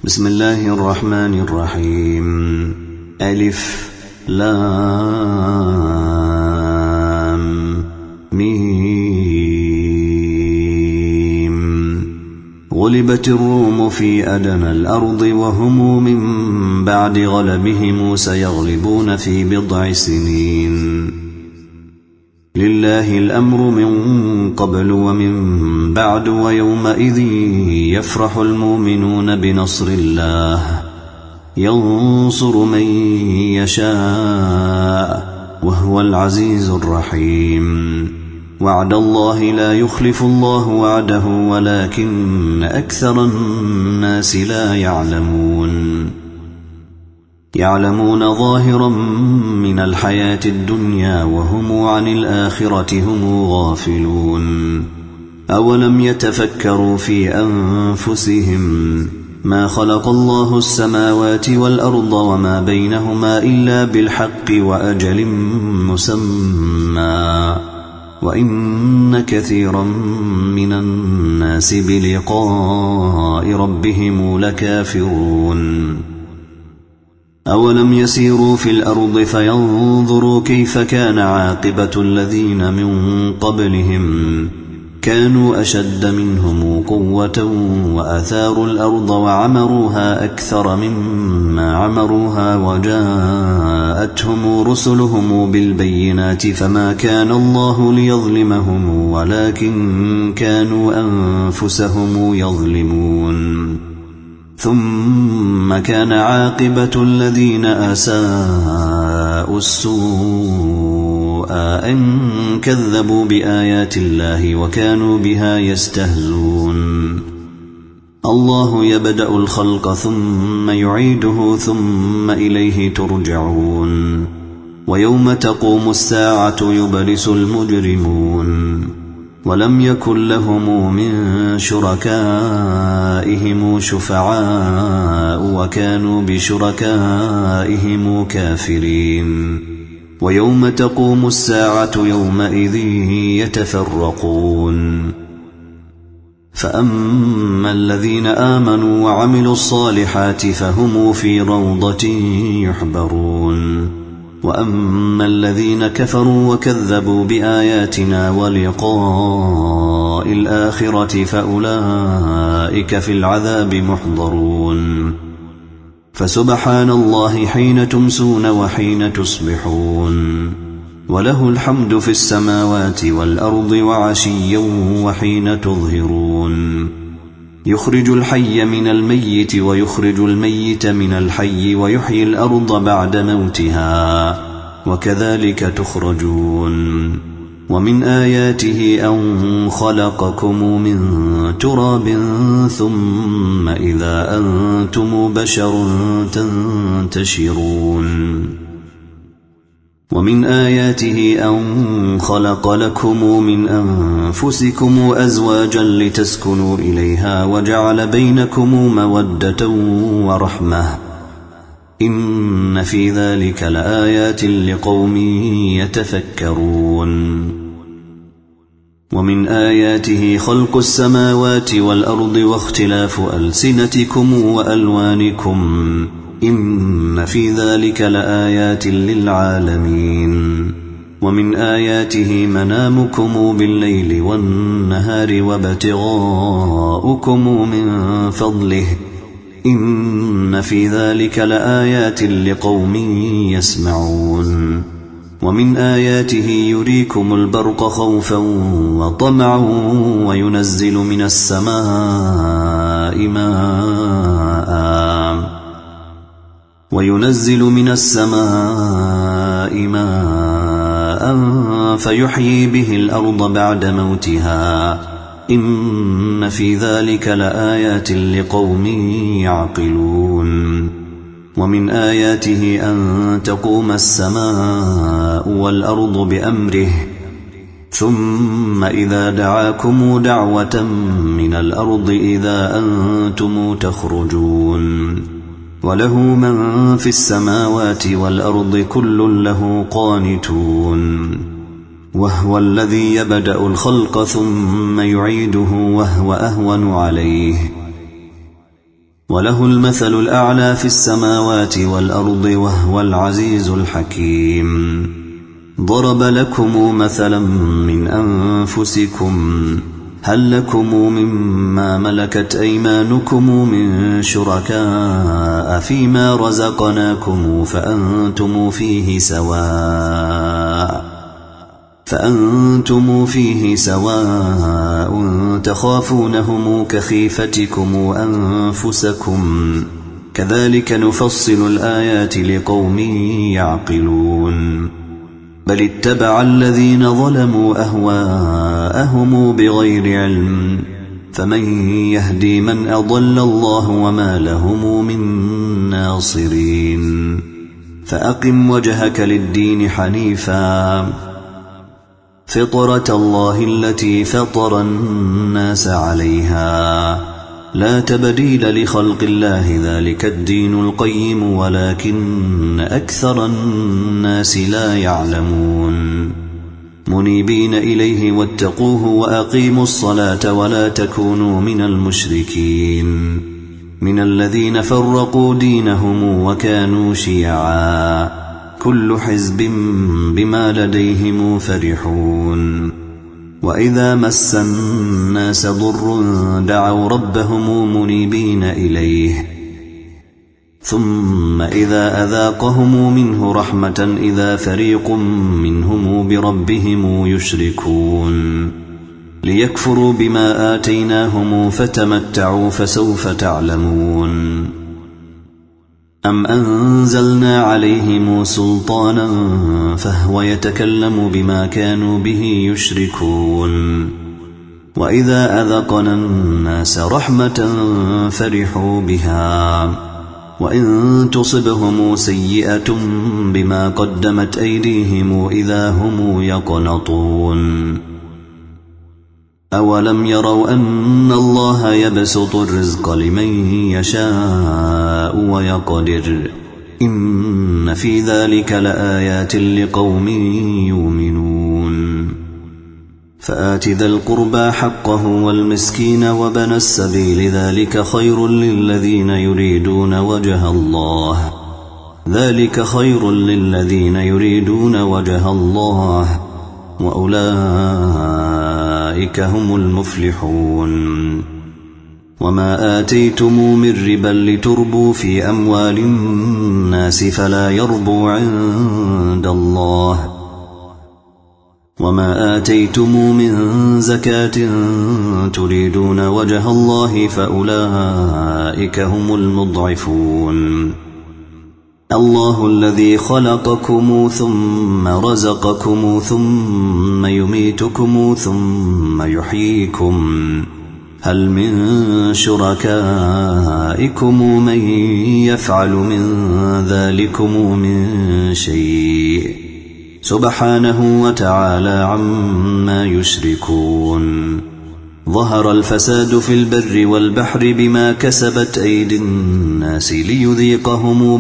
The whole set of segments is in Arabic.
بسم الله الرحمن الرحيم. ألف لام ميم. غلبت الروم في أدنى الأرض وهم من بعد غلبهم سيغلبون في بضع سنين. لله الأمر من قبل ومن بعد ويومئذ يفرح المؤمنون بنصر الله ينصر من يشاء وهو العزيز الرحيم. وعد الله لا يخلف الله وعده ولكن أكثر الناس لا يعلمون ظاهرا من الحياة الدنيا وهم عن الآخرة هم غافلون. أولم يتفكروا في أنفسهم ما خلق الله السماوات والأرض وما بينهما إلا بالحق وأجل مسمى وإن كثيرا من الناس بلقاء ربهم لكافرون. أولم يسيروا في الأرض فينظروا كيف كان عاقبة الذين من قبلهم كانوا أشد منهم قوة وأثاروا الأرض وعمروها أكثر مما عمروها وجاءتهم رسلهم بالبينات فما كان الله ليظلمهم ولكن كانوا أنفسهم يظلمون. ثم كان عاقبة الذين أساءوا السوء أن كذبوا بآيات الله وكانوا بها يستهزون. الله يبدأ الخلق ثم يعيده ثم إليه ترجعون. ويوم تقوم الساعة يبلس المجرمون ولم يكن لهم من شركائهم شفعاء وكانوا بشركائهم كافرين. ويوم تقوم الساعة يومئذ يتفرقون فأما الذين آمنوا وعملوا الصالحات فهم في روضة يحبرون وأما الذين كفروا وكذبوا بآياتنا ولقاء الآخرة فأولئك في العذاب محضرون. فسبحان الله حين تمسون وحين تصبحون وله الحمد في السماوات والأرض وعشيا وحين تظهرون. يخرج الحي من الميت ويخرج الميت من الحي ويحيي الأرض بعد موتها وكذلك تخرجون. ومن آياته أن خلقكم من تراب ثم إذا أنتم بشر تنتشرون. ومن آياته أن خلق لكم من أنفسكم أزواجا لتسكنوا إليها وجعل بينكم مودة ورحمة إن في ذلك لآيات لقوم يتفكرون. ومن آياته خلق السماوات والأرض واختلاف ألسنتكم وألوانكم إن في ذلك لآيات للعالمين. ومن آياته منامكم بالليل والنهار وابتغاؤكم من فضله إن في ذلك لآيات لقوم يسمعون. ومن آياته يريكم البرق خوفا وطمعا وينزل من السماء ماء فيحيي به الأرض بعد موتها إن في ذلك لآيات لقوم يعقلون. ومن آياته أن تقوم السماء والأرض بأمره ثم إذا دعاكم دعوة من الأرض إذا أنتم تخرجون. وله من في السماوات والأرض كل له قانتون. وهو الذي يبدأ الخلق ثم يعيده وهو أهون عليه وله المثل الأعلى في السماوات والأرض وهو العزيز الحكيم. ضرب لكم مثلا من أنفسكم هل لكم مما ملكت أيمانكم من شركاء فيما رزقناكم فأنتم فيه سواء تخافونهم كخيفتكم أنفسكم كذلك نفصل الآيات لقوم يعقلون. بل اتبع الذين ظلموا أهواءهم بغير علم فمن يهدي من أضل الله وما لهم من ناصرين. فأقم وجهك للدين حنيفا فطرة الله التي فطر الناس عليها لا تبديل لخلق الله ذلك الدين القيم ولكن أكثر الناس لا يعلمون. منيبين إليه واتقوه وأقيموا الصلاة ولا تكونوا من المشركين من الذين فرقوا دينهم وكانوا شيعا كل حزب بما لديهم فرحون. وإذا مس الناس ضر دعوا ربهم منيبين إليه ثم إذا أذاقهم منه رحمة إذا فريق منهم بربهم يشركون. ليكفروا بما آتيناهم فتمتعوا فسوف تعلمون. أم أنزلنا عليهم سلطانا فهو يتكلم بما كانوا به يشركون. وإذا أذقنا الناس رحمة فرحوا بها وإن تصبهم سيئة بما قدمت أيديهم إذا هم يقنطون. أولم يروا أن الله يبسط الرزق لمن يشاء ويقدر إن في ذلك لآيات لقوم يؤمنون. فآت ذا القربى حقه والمسكين وبن السبيل ذلك خير للذين يريدون وجه الله وأولئك هم المفلحون. وما آتيتم من ربا لتربوا في أموال الناس فلا يربو عند الله وما آتيتم من زكاة تريدون وجه الله فأولئك هم المضعفون. الله الذي خلقكم ثم رزقكم ثم يميتكم ثم يحييكم هل من شركائكم من يفعل من ذلكم من شيء سبحانه وتعالى عما يشركون. ظهر الفساد في البر والبحر بما كسبت أيدي الناس ليذيقهم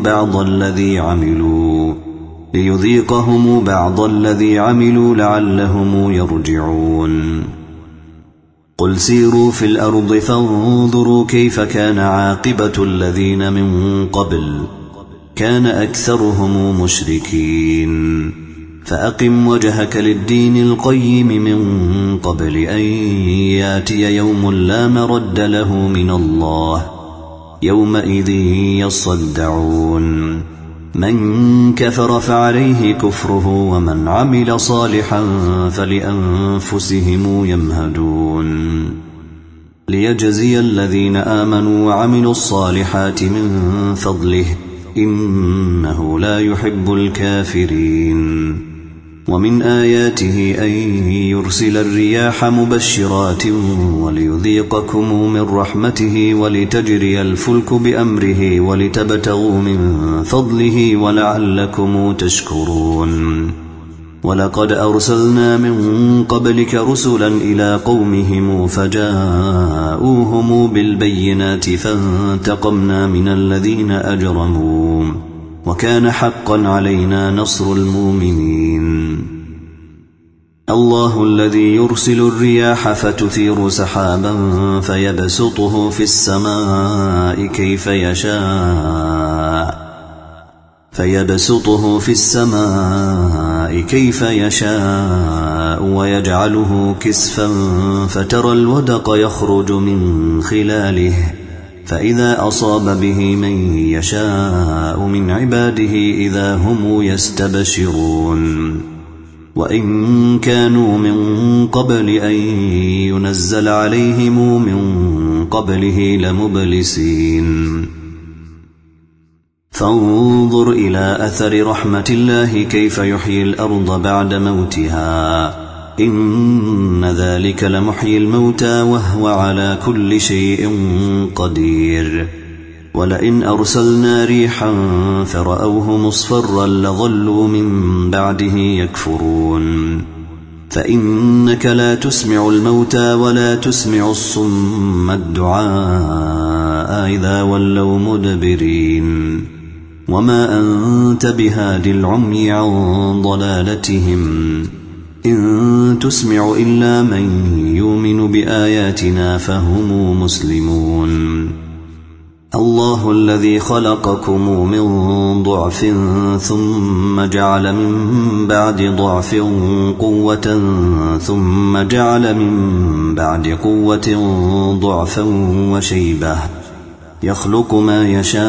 بعض الذي عملوا لعلهم يرجعون. قل سيروا في الأرض فانظروا كيف كان عاقبة الذين من قبل كان أكثرهم مشركين. فأقم وجهك للدين القيم من قبل أن ياتي يوم لا مرد له من الله يومئذ يصدعون. من كفر فعليه كفره ومن عمل صالحا فلأنفسهم يمهدون. ليجزي الذين آمنوا وعملوا الصالحات من فضله إنه لا يحب الكافرين. ومن آياته أن يرسل الرياح مبشرات وليذيقكم من رحمته ولتجري الفلك بأمره ولتبتغوا من فضله ولعلكم تشكرون. ولقد أرسلنا من قبلك رسلا إلى قومهم فجاءوهم بالبينات فانتقمنا من الذين أجرموا وكان حقا علينا نصر المؤمنين. الله الذي يرسل الرياح فتثير سحابا فيبسطه في السماء كيف يشاء ويجعله كسفا فترى الودق يخرج من خلاله فإذا أصاب به من يشاء من عباده إذا هم يستبشرون وإن كانوا من قبل أن ينزل عليهم من قبله لمبلسين فانظر إلى أثر رحمة الله كيف يحيي الأرض بعد موتها إن ذلك لمحيي الموتى وهو على كل شيء قدير ولئن أرسلنا ريحا فرأوه مصفرا لظلوا من بعده يكفرون فإنك لا تسمع الموتى ولا تسمع الصم الدعاء إذا ولوا مدبرين وما أنت بهاد العمي عن ضلالتهم إن تسمع إلا من يؤمن بآياتنا فهم مسلمون الله الذي خلقكم من ضعف ثم جعل من بعد ضعف قوة ثم جعل من بعد قوة ضعفا وشيبة يخلق ما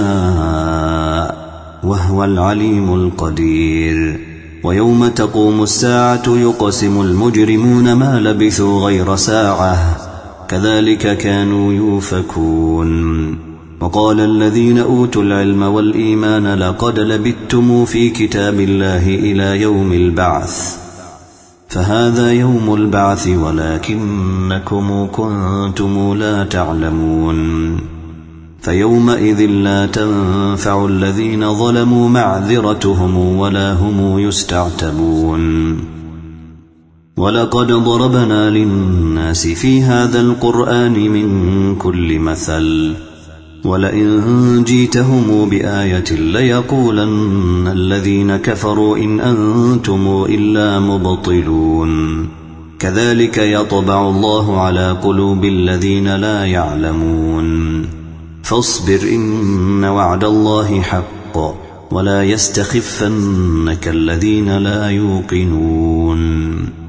يشاء وهو العليم القدير ويوم تقوم الساعة يقسم المجرمون ما لبثوا غير ساعة كذلك كانوا يؤفكون وقال الذين أوتوا العلم والإيمان لقد لبثتم في كتاب الله إلى يوم البعث فهذا يوم البعث ولكنكم كنتم لا تعلمون فيومئذ لا تنفع الذين ظلموا معذرتهم ولا هم يستعتبون ولقد ضربنا للناس في هذا القرآن من كل مثل ولئن جيتهم بآية ليقولن الذين كفروا إن أنتم إلا مبطلون كذلك يطبع الله على قلوب الذين لا يعلمون فاصبر إن وعد الله حق ولا يستخفنك الذين لا يوقنون